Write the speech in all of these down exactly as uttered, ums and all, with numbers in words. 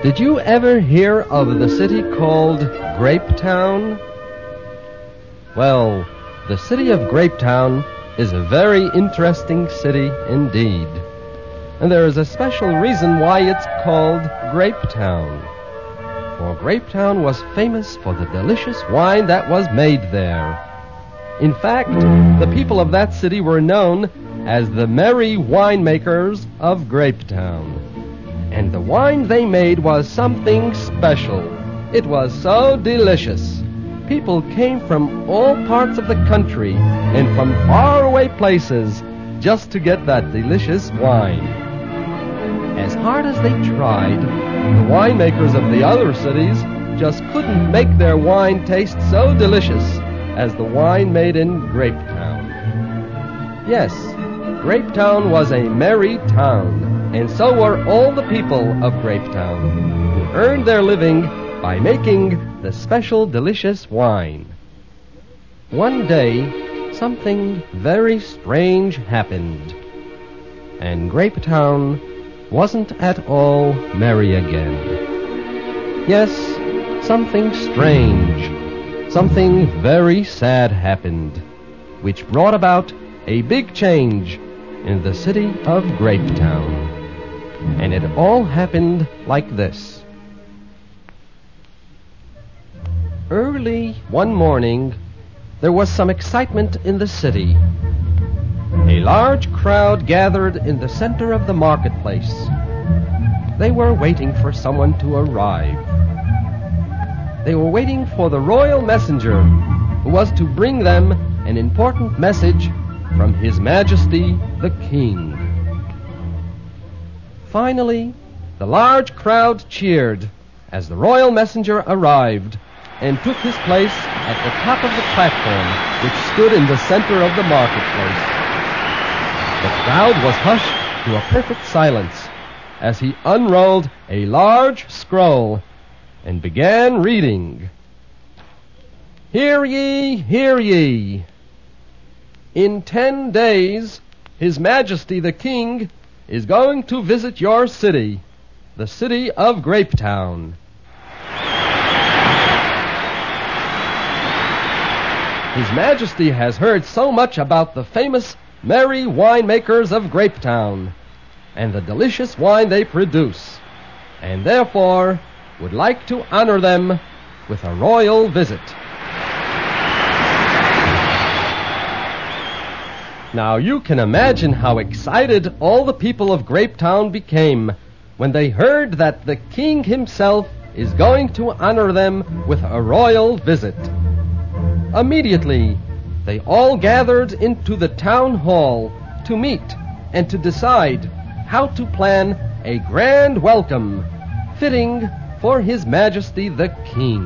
Did you ever hear of the city called Grapetown? Well, the city of Grapetown is a very interesting city indeed. And there is a special reason why it's called Grapetown. For Grapetown was famous for the delicious wine that was made there. In fact, the people of that city were known as the merry winemakers of Grapetown. And the wine they made was something special. It was so delicious. People came from all parts of the country and from faraway places just to get that delicious wine. As hard as they tried, the winemakers of the other cities just couldn't make their wine taste so delicious as the wine made in Grapetown. Yes, Grapetown was a merry town. And so were all the people of Grapetown, who earned their living by making the special delicious wine. One day, something very strange happened, and Grapetown wasn't at all merry again. Yes, something strange, something very sad happened, which brought about a big change in the city of Grapetown. And it all happened like this. Early one morning, there was some excitement in the city. A large crowd gathered in the center of the marketplace. They were waiting for someone to arrive. They were waiting for the royal messenger who was to bring them an important message from His Majesty the King. Finally, the large crowd cheered as the royal messenger arrived and took his place at the top of the platform which stood in the center of the marketplace. The crowd was hushed to a perfect silence as he unrolled a large scroll and began reading. Hear ye, hear ye. In ten days, His Majesty the King is going to visit your city, the city of Grapetown. His Majesty has heard so much about the famous merry winemakers of Grapetown and the delicious wine they produce, and therefore would like to honor them with a royal visit. Now, you can imagine how excited all the people of Grapetown became when they heard that the king himself is going to honor them with a royal visit. Immediately, they all gathered into the town hall to meet and to decide how to plan a grand welcome fitting for His Majesty the King.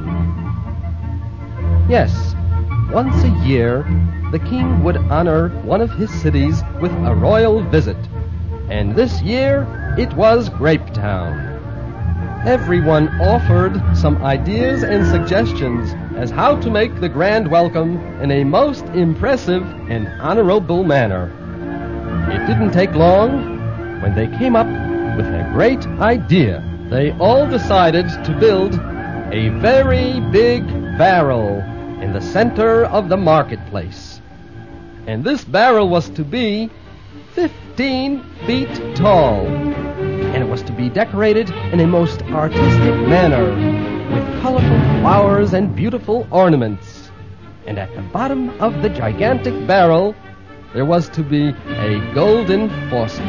Yes, once a year, the king would honor one of his cities with a royal visit, and this year it was Grapetown. Everyone offered some ideas and suggestions as how to make the grand welcome in a most impressive and honorable manner. It didn't take long when they came up with a great idea. They all decided to build a very big barrel in the center of the marketplace. And this barrel was to be fifteen feet tall. And it was to be decorated in a most artistic manner with colorful flowers and beautiful ornaments. And at the bottom of the gigantic barrel, there was to be a golden faucet.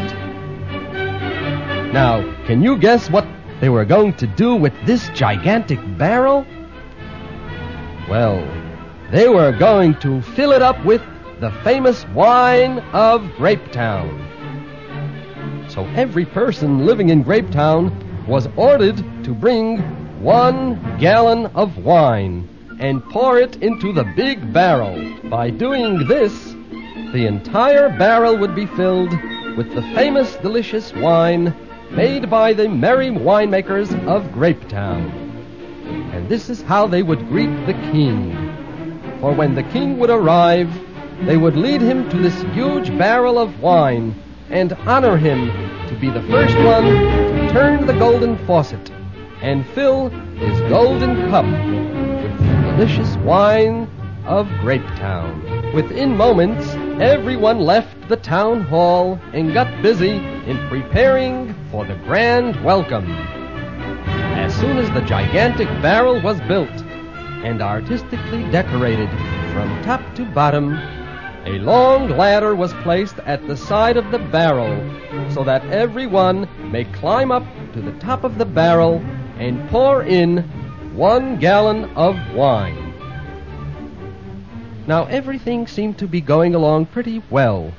Now, can you guess what they were going to do with this gigantic barrel? Well, they were going to fill it up with the famous wine of Grapetown. So every person living in Grapetown was ordered to bring one gallon of wine and pour it into the big barrel. By doing this, the entire barrel would be filled with the famous delicious wine made by the merry winemakers of Grapetown. And this is how they would greet the king. For when the king would arrive, they would lead him to this huge barrel of wine and honor him to be the first one to turn the golden faucet and fill his golden cup with the delicious wine of Grapetown. Within moments, everyone left the town hall and got busy in preparing for the grand welcome. As soon as the gigantic barrel was built and artistically decorated from top to bottom, a long ladder was placed at the side of the barrel so that everyone may climb up to the top of the barrel and pour in one gallon of wine. Now everything seemed to be going along pretty well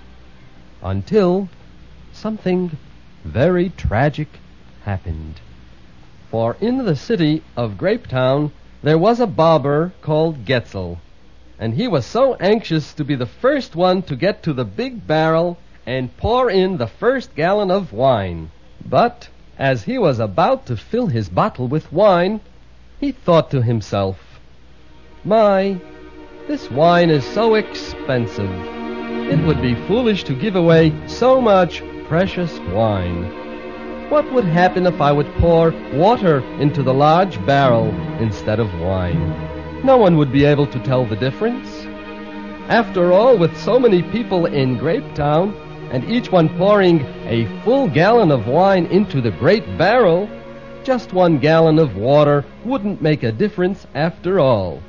until something very tragic happened. For in the city of Grapetown there was a barber called Getzel, and he was so anxious to be the first one to get to the big barrel and pour in the first gallon of wine. But as he was about to fill his bottle with wine, he thought to himself, "My, this wine is so expensive. It would be foolish to give away so much precious wine. What would happen if I would pour water into the large barrel instead of wine? No one would be able to tell the difference. After all, with so many people in Grapetown, and each one pouring a full gallon of wine into the great barrel, just one gallon of water wouldn't make a difference after all."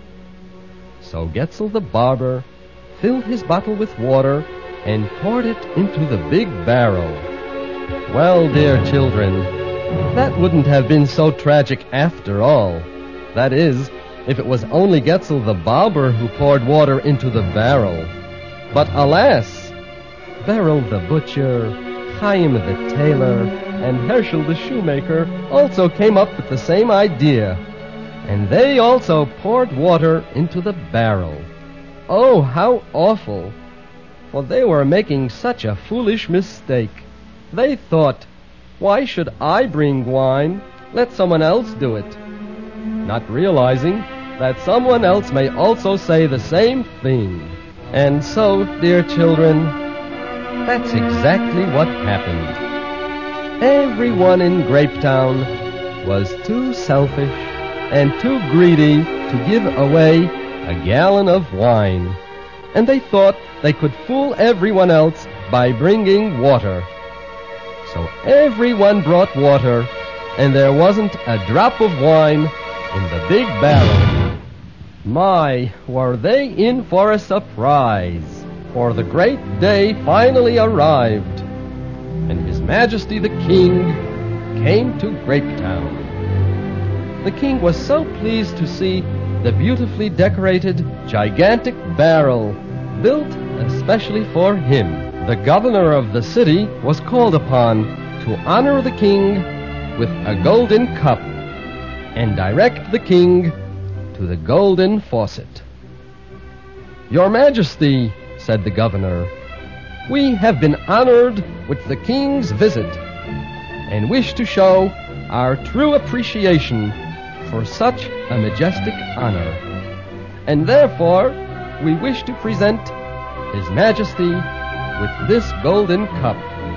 So Getzel the barber filled his bottle with water and poured it into the big barrel. Well, dear children, that wouldn't have been so tragic after all. That is, if it was only Getzel the barber who poured water into the barrel. But alas, Beryl the butcher, Chaim the tailor, and Herschel the shoemaker also came up with the same idea, and they also poured water into the barrel. Oh, how awful! For they were making such a foolish mistake. They thought, "Why should I bring wine? Let someone else do it," not realizing that someone else may also say the same thing. And so, dear children, that's exactly what happened. Everyone in Grapetown was too selfish and too greedy to give away a gallon of wine, and they thought they could fool everyone else by bringing water. So everyone brought water, and there wasn't a drop of wine in the big barrel. My, were they in for a surprise, for the great day finally arrived, and His Majesty the King came to Grapetown. The king was so pleased to see the beautifully decorated gigantic barrel built especially for him. The governor of the city was called upon to honor the king with a golden cup and direct the king to the golden faucet. "Your Majesty," said the governor, "we have been honored with the king's visit and wish to show our true appreciation for such a majestic honor, and therefore we wish to present His Majesty with this golden cup.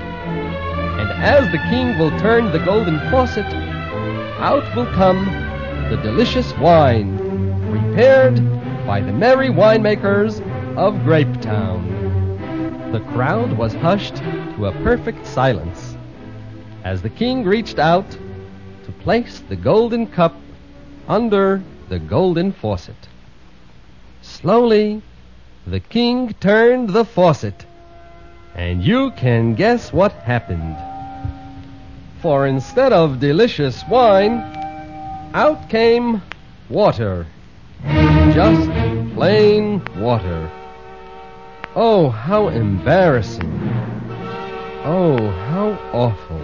And as the king will turn the golden faucet, out will come the delicious wine prepared by the merry winemakers of Grapetown." The crowd was hushed to a perfect silence as the king reached out to place the golden cup under the golden faucet. Slowly, the king turned the faucet, and you can guess what happened. For instead of delicious wine, out came water. Just plain water. Oh, how embarrassing. Oh, how awful.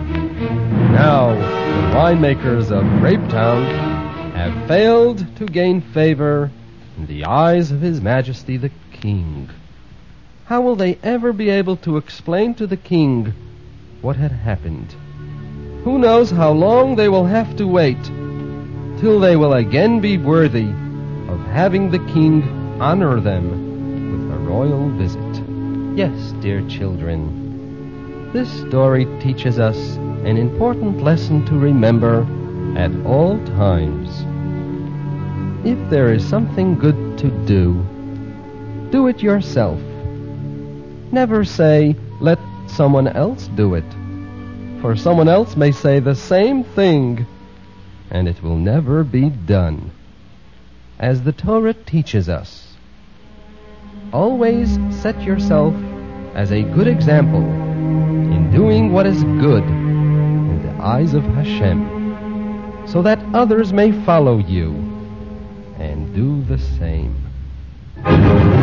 Now, the winemakers of Grapetown have failed to gain favor in the eyes of His Majesty the King. How will they ever be able to explain to the king what had happened? Who knows how long they will have to wait till they will again be worthy of having the king honor them with a royal visit. Yes, dear children, this story teaches us an important lesson to remember at all times. If there is something good to do, do it yourself. Never say, let someone else do it, for someone else may say the same thing, and it will never be done. As the Torah teaches us, always set yourself as a good example in doing what is good in the eyes of Hashem, so that others may follow you and do the same.